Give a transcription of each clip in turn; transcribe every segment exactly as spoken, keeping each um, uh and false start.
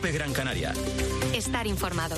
COPE Gran Canaria. Estar informado.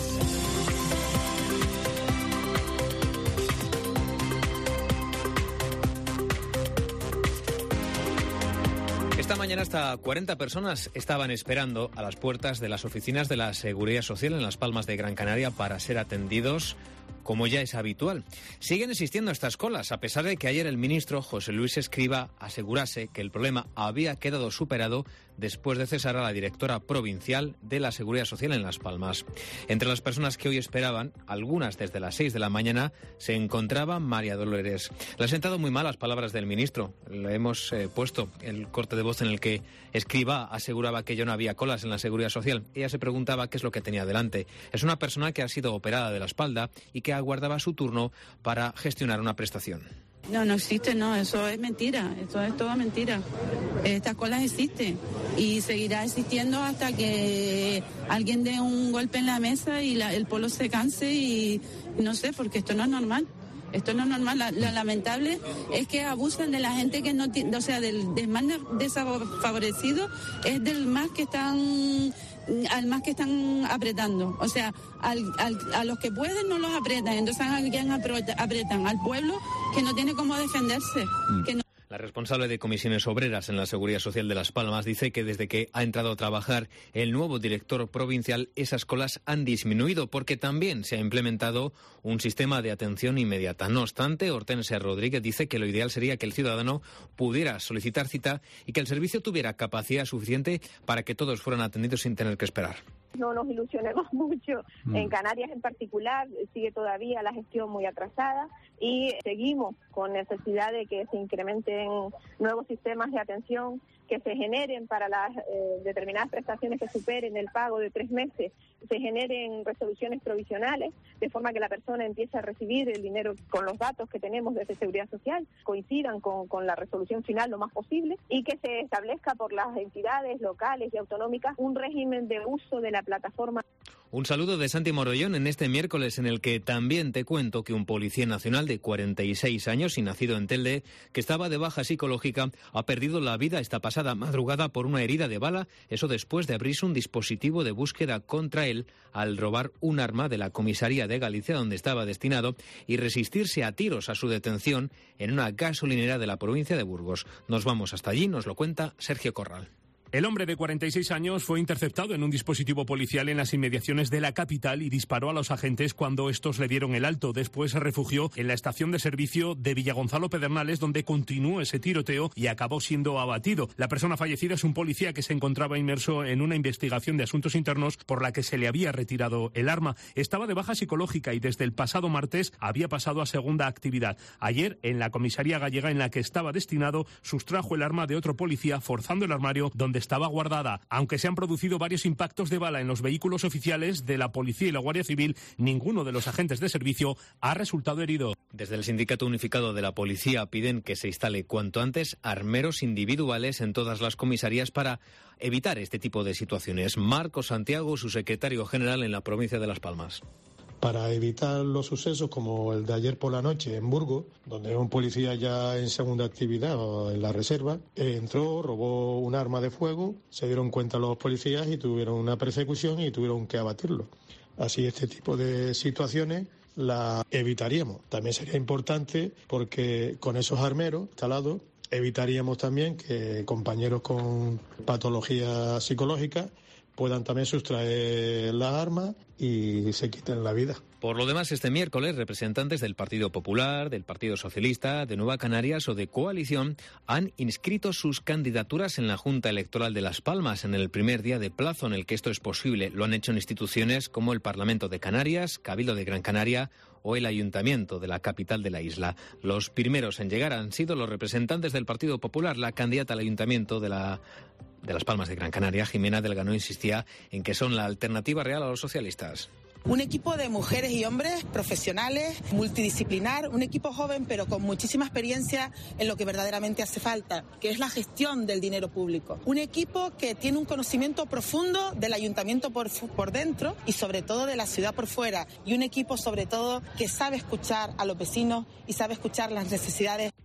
Esta mañana hasta cuarenta personas estaban esperando a las puertas de las oficinas de la Seguridad Social en Las Palmas de Gran Canaria para ser atendidos, como ya es habitual. Siguen existiendo estas colas, a pesar de que ayer el ministro José Luis Escrivá asegurase que el problema había quedado superado después de cesar a la directora provincial de la Seguridad Social en Las Palmas. Entre las personas que hoy esperaban, algunas desde las seis de la mañana, se encontraba María Dolores. Le han sentado muy mal las palabras del ministro. Le hemos eh, puesto el corte de voz en el que Escrivá aseguraba que ya no había colas en la Seguridad Social. Ella se preguntaba qué es lo que tenía delante. Es una persona que ha sido operada de la espalda y que aguardaba su turno para gestionar una prestación. No, no existe, no, eso es mentira, eso es toda mentira. Estas colas existen y seguirá existiendo hasta que alguien dé un golpe en la mesa y la, el pueblo se canse y no sé, porque esto no es normal. Esto no es normal. La, lo lamentable es que abusan de la gente que no tiene, o sea, del, del más desfavorecido es del más que están, al más que están apretando. O sea, al, al, a los que pueden no los apretan, entonces a alguien apretan, al pueblo que no tiene cómo defenderse. Mm. Que no... La responsable de comisiones obreras en la Seguridad Social de Las Palmas dice que desde que ha entrado a trabajar el nuevo director provincial, esas colas han disminuido porque también se ha implementado un sistema de atención inmediata. No obstante, Hortensia Rodríguez dice que lo ideal sería que el ciudadano pudiera solicitar cita y que el servicio tuviera capacidad suficiente para que todos fueran atendidos sin tener que esperar. No nos ilusionemos mucho. Mm. En Canarias en particular sigue todavía la gestión muy atrasada y seguimos con necesidad de que se incrementen nuevos sistemas de atención, que se generen para las eh, determinadas prestaciones que superen el pago de tres meses, se generen resoluciones provisionales, de forma que la persona empiece a recibir el dinero con los datos que tenemos desde Seguridad Social, coincidan con, con la resolución final lo más posible, y que se establezca por las entidades locales y autonómicas un régimen de uso de la plataforma. Un saludo de Santi Morollón en este miércoles en el que también te cuento que un policía nacional de cuarenta y seis años y nacido en Telde, que estaba de baja psicológica, ha perdido la vida esta pasada madrugada por una herida de bala, eso después de abrirse un dispositivo de búsqueda contra él al robar un arma de la comisaría de Galicia donde estaba destinado y resistirse a tiros a su detención en una gasolinera de la provincia de Burgos. Nos vamos hasta allí, nos lo cuenta Sergio Corral. El hombre de cuarenta y seis años fue interceptado en un dispositivo policial en las inmediaciones de la capital y disparó a los agentes cuando estos le dieron el alto. Después se refugió en la estación de servicio de Villagonzalo Pedernales, donde continuó ese tiroteo y acabó siendo abatido. La persona fallecida es un policía que se encontraba inmerso en una investigación de asuntos internos por la que se le había retirado el arma. Estaba de baja psicológica y desde el pasado martes había pasado a segunda actividad. Ayer, en la comisaría gallega en la que estaba destinado, sustrajo el arma de otro policía forzando el armario donde estaba guardada. Aunque se han producido varios impactos de bala en los vehículos oficiales de la Policía y la Guardia Civil, ninguno de los agentes de servicio ha resultado herido. Desde el Sindicato Unificado de la Policía piden que se instale cuanto antes armeros individuales en todas las comisarías para evitar este tipo de situaciones. Marco Santiago, su secretario general en la provincia de Las Palmas. Para evitar los sucesos como el de ayer por la noche en Burgos, donde un policía ya en segunda actividad o en la reserva entró, robó un arma de fuego, se dieron cuenta los policías y tuvieron una persecución y tuvieron que abatirlo. Así este tipo de situaciones las evitaríamos. También sería importante porque con esos armeros instalados evitaríamos también que compañeros con patologías psicológicas puedan también sustraer las armas y se quiten la vida. Por lo demás, este miércoles, representantes del Partido Popular, del Partido Socialista, de Nueva Canarias o de Coalición han inscrito sus candidaturas en la Junta Electoral de Las Palmas en el primer día de plazo en el que esto es posible. Lo han hecho en instituciones como el Parlamento de Canarias, Cabildo de Gran Canaria o el Ayuntamiento de la capital de la isla. Los primeros en llegar han sido los representantes del Partido Popular. La candidata al Ayuntamiento de la de Las Palmas de Gran Canaria, Jimena Delgado, insistía en que son la alternativa real a los socialistas. Un equipo de mujeres y hombres profesionales, multidisciplinar, un equipo joven pero con muchísima experiencia en lo que verdaderamente hace falta, que es la gestión del dinero público. Un equipo que tiene un conocimiento profundo del ayuntamiento por, por dentro y sobre todo de la ciudad por fuera. Y un equipo sobre todo que sabe escuchar a los vecinos y sabe escuchar las necesidades.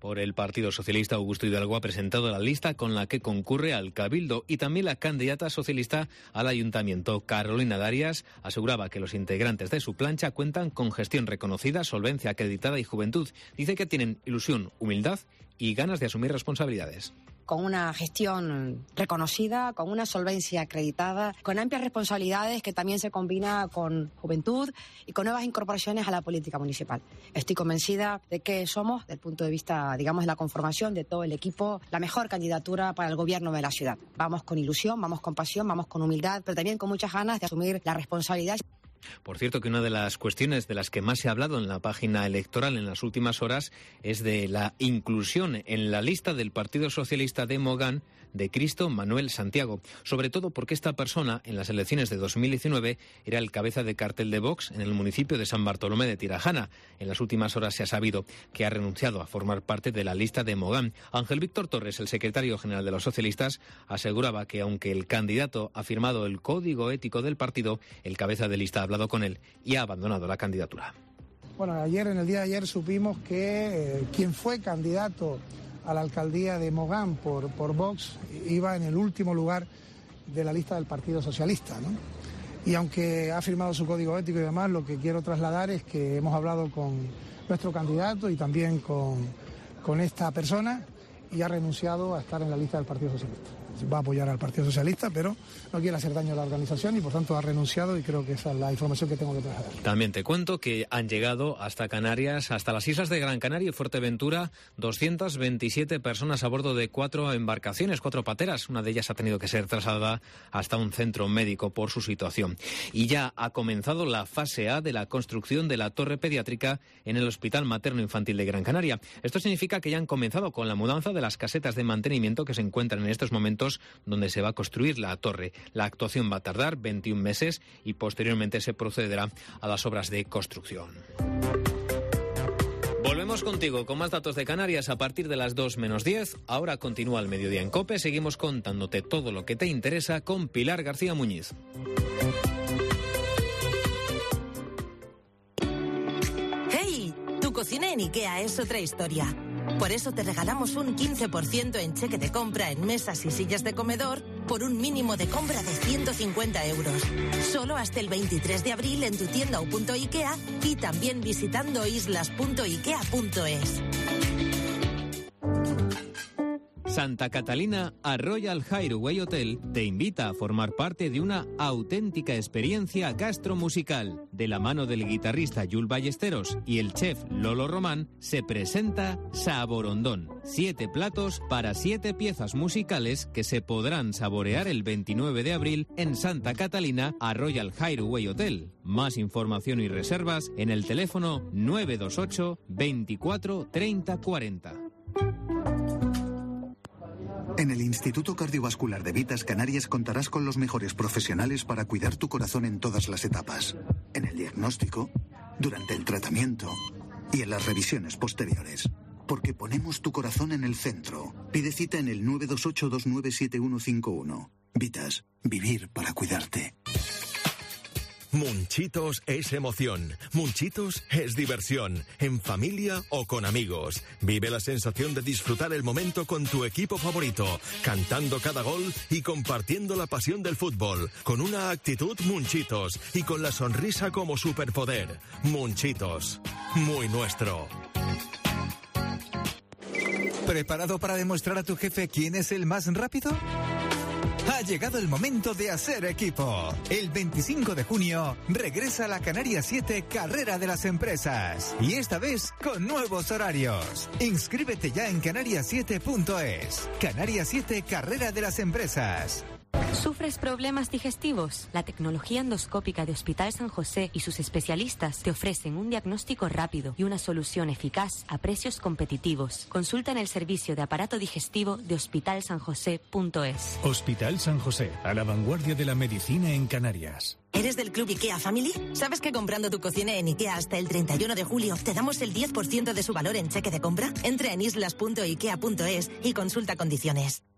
por el Partido Socialista, Augusto Hidalgo, ha presentado la lista con la que concurre al Cabildo, y también la candidata socialista al Ayuntamiento, Carolina Darias, aseguraba que los integrantes de su plancha cuentan con gestión reconocida, solvencia acreditada y juventud. Dice que tienen ilusión, humildad y ganas de asumir responsabilidades. Con una gestión reconocida, con una solvencia acreditada, con amplias responsabilidades que también se combina con juventud y con nuevas incorporaciones a la política municipal. Estoy convencida de que somos, desde el punto de vista, digamos, de la conformación de todo el equipo, la mejor candidatura para el gobierno de la ciudad. Vamos con ilusión, vamos con pasión, vamos con humildad, pero también con muchas ganas de asumir la responsabilidad. Por cierto, que una de las cuestiones de las que más se ha hablado en la página electoral en las últimas horas es de la inclusión en la lista del Partido Socialista de Mogán de Cristo Manuel Santiago, sobre todo porque esta persona en las elecciones de dos mil diecinueve era el cabeza de cartel de Vox en el municipio de San Bartolomé de Tirajana. En las últimas horas se ha sabido que ha renunciado a formar parte de la lista de Mogán. Ángel Víctor Torres, el secretario general de los socialistas, aseguraba que aunque el candidato ha firmado el código ético del partido, el cabeza de lista ha hablado con él y ha abandonado la candidatura. Bueno, ayer, en el día de ayer, supimos que eh, quien fue candidato a la alcaldía de Mogán por, por Vox iba en el último lugar de la lista del Partido Socialista, ¿no? Y aunque ha firmado su código ético y demás, lo que quiero trasladar es que hemos hablado con nuestro candidato y también con, con esta persona, y ha renunciado a estar en la lista del Partido Socialista. Va a apoyar al Partido Socialista, pero no quiere hacer daño a la organización y por tanto ha renunciado, y creo que esa es la información que tengo que trasladar. También te cuento que han llegado hasta Canarias, hasta las islas de Gran Canaria y Fuerteventura, doscientas veintisiete personas a bordo de cuatro embarcaciones, cuatro pateras. Una de ellas ha tenido que ser trasladada hasta un centro médico por su situación. Y ya ha comenzado la fase A de la construcción de la torre pediátrica en el Hospital Materno Infantil de Gran Canaria. Esto significa que ya han comenzado con la mudanza de las casetas de mantenimiento que se encuentran en estos momentos donde se va a construir la torre. La actuación va a tardar veintiún meses y posteriormente se procederá a las obras de construcción. Volvemos contigo con más datos de Canarias a partir de las dos menos diez. Ahora continúa el mediodía en COPE. Seguimos contándote todo lo que te interesa con Pilar García Muñiz. ¡Hey! Tu cocina en IKEA es otra historia. Por eso te regalamos un quince por ciento en cheque de compra en mesas y sillas de comedor por un mínimo de compra de ciento cincuenta euros. Solo hasta el veintitrés de abril en tu tienda o punto IKEA y también visitando islas punto ikea punto es. Santa Catalina a Royal Hideaway Hotel te invita a formar parte de una auténtica experiencia gastromusical. De la mano del guitarrista Yul Ballesteros y el chef Lolo Román, se presenta Saborondón. Siete platos para siete piezas musicales que se podrán saborear el veintinueve de abril en Santa Catalina a Royal Hideaway Hotel. Más información y reservas en el teléfono nueve dos ocho, veinticuatro, treinta, cuarenta. En el Instituto Cardiovascular de Vitas Canarias contarás con los mejores profesionales para cuidar tu corazón en todas las etapas. En el diagnóstico, durante el tratamiento y en las revisiones posteriores. Porque ponemos tu corazón en el centro. Pide cita en el nueve dos ocho, dos nueve siete uno cinco uno. Vitas, vivir para cuidarte. Munchitos es emoción, Munchitos es diversión, en familia o con amigos. Vive la sensación de disfrutar el momento con tu equipo favorito, cantando cada gol y compartiendo la pasión del fútbol, con una actitud Munchitos y con la sonrisa como superpoder. Munchitos, muy nuestro. ¿Preparado para demostrar a tu jefe quién es el más rápido? Ha llegado el momento de hacer equipo. El veinticinco de junio regresa la Canarias siete Carrera de las Empresas. Y esta vez con nuevos horarios. Inscríbete ya en canarias siete punto es. Canarias siete Carrera de las Empresas. ¿Sufres problemas digestivos? La tecnología endoscópica de Hospital San José y sus especialistas te ofrecen un diagnóstico rápido y una solución eficaz a precios competitivos. Consulta en el servicio de aparato digestivo de hospital san josé punto es. Hospital San José, a la vanguardia de la medicina en Canarias. ¿Eres del Club IKEA Family? ¿Sabes que comprando tu cocina en IKEA hasta el treinta y uno de julio te damos el diez por ciento de su valor en cheque de compra? Entra en islas punto ikea punto es y consulta condiciones.